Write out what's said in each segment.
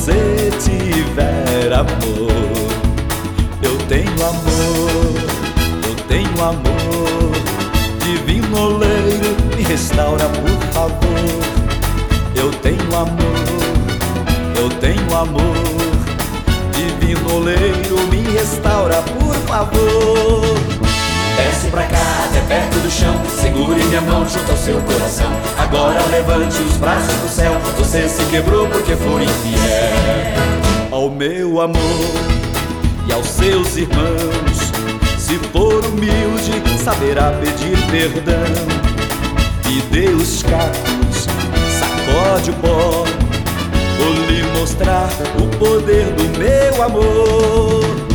você tiver amor. Eu tenho amor, eu tenho amor. Divino oleiro, me restaura por favor. Eu tenho amor, eu tenho amor. Divino oleiro, me restaura por favor. Desce pra cá, até perto do chão. Segure minha mão junto ao seu coração. Agora levante os braços pro céu. Você se quebrou porque foi infiel ao meu amor e aos seus irmãos. Se for humilde, saberá pedir perdão. E dê os cacos, sacode o pó. Vou lhe mostrar o poder do meu amor.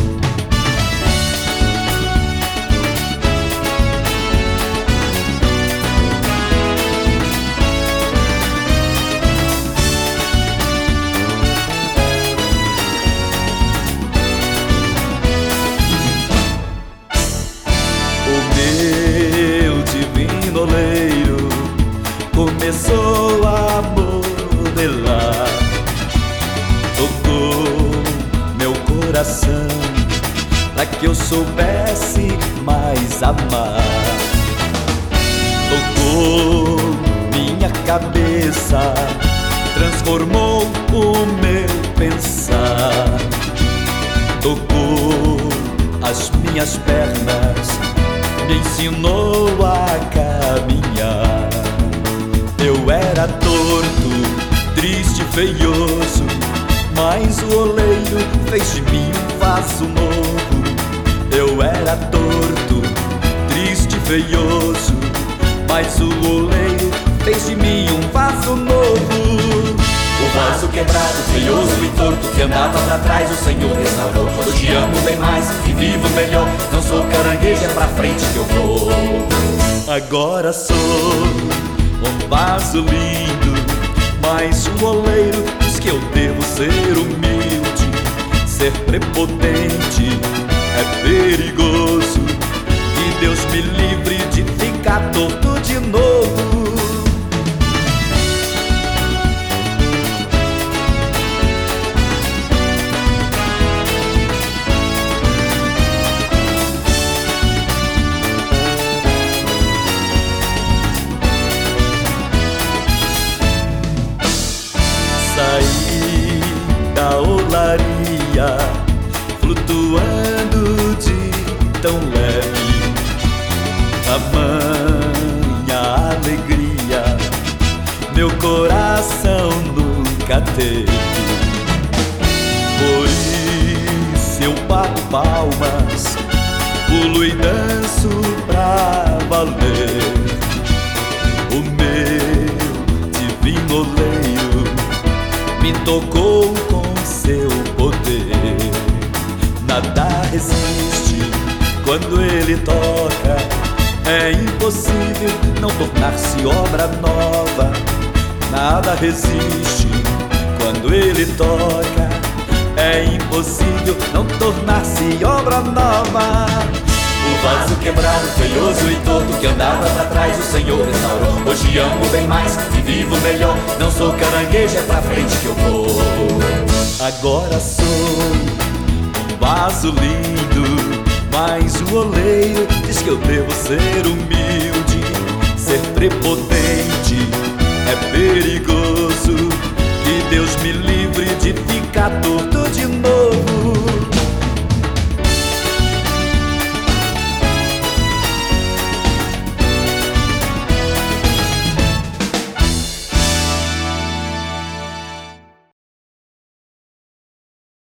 Meu divino oleiro começou a modelar, tocou meu coração pra que eu soubesse mais amar. Tocou minha cabeça, transformou o meu pensar. Tocou as minhas pernas, me ensinou a caminhar. Eu era torto, triste, feioso, mas o oleiro fez de mim um vaso novo. Eu era torto, triste, feioso, mas o oleiro fez de mim um vaso novo. O vaso quebrado, feioso e torto, que andava pra trás, o Senhor restaurou. Eu te amo bem mais e vivo melhor. Não sou caranguejo, é pra frente que eu vou. Agora sou um vaso lindo, mas o oleiro diz que eu devo ser humilde. Ser prepotente é perigoso, que Deus me livre de ficar torto de novo. Saí da olaria, flutuando de tão leve, tamanha alegria meu coração nunca teve. Por isso eu bato palmas, pulo e danço pra valer. O meu divino oleiro me tocou com seu poder. Nada resiste quando ele toca, é impossível não tornar-se obra nova. Nada resiste quando ele toca, é impossível não tornar-se obra nova. O vaso quebrado, feioso e torto, que andava pra trás, o Senhor restaurou. Hoje amo bem mais e vivo melhor. Não sou caranguejo, é pra frente que eu vou. Agora sou um vaso lindo, mas o oleiro diz que eu devo ser humilde. Ser prepotente é perigoso, que Deus me livre de ficar torto de novo.